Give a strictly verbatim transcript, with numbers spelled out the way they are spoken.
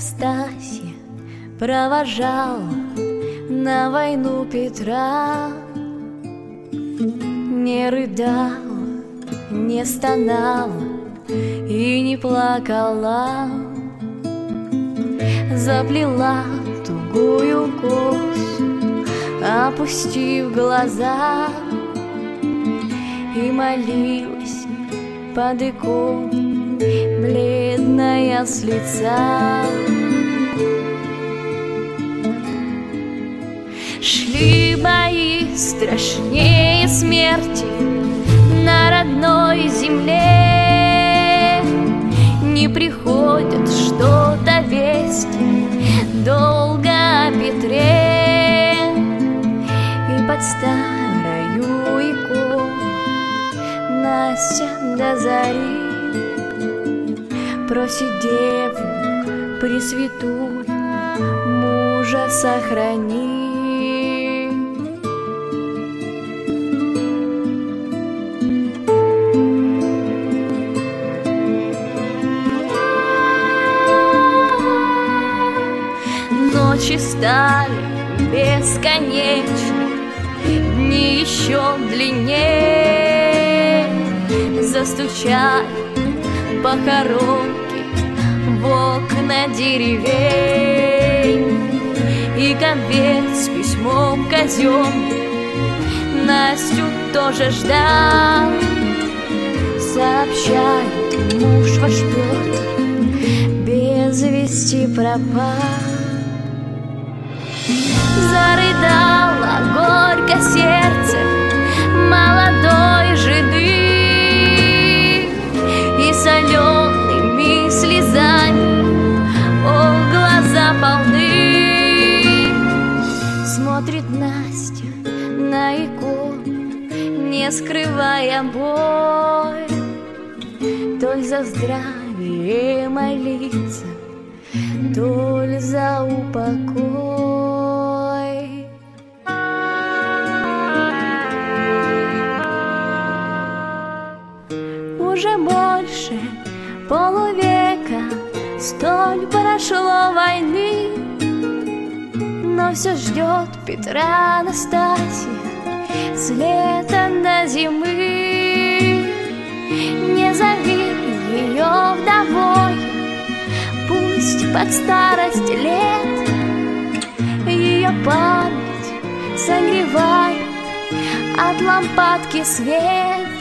Настасья провожала на войну Петра. Не рыдала, не стонала и не плакала, заплела тугую косу, опустив глаза, и молилась под иконой, бледная с лица. Шли бои страшнее смерти на родной земле. Не приходят что-то вести долго о Петре. И под старою иконой Настя до зари просит Деву Пресвятую мужа сохрани. Ночи стали бесконечны, дни еще длиннее. Застучали похоронки в окна деревень, и конверт с письмом казенным Настю тоже ждал. Сообщает, муж ваш Петр без вести пропал. Зарыдало горько сердце молодой жены, и солеными слезами, о, глаза полны. Смотрит Настя на икону, не скрывая боль, толь за здравие молиться, толь за упокой. Уже больше полувека столь прошло войны, но все ждет Петра Настасья с лета до зимы. Не зови ее вдовой, пусть под старость лет ее память согревает от лампадки свет.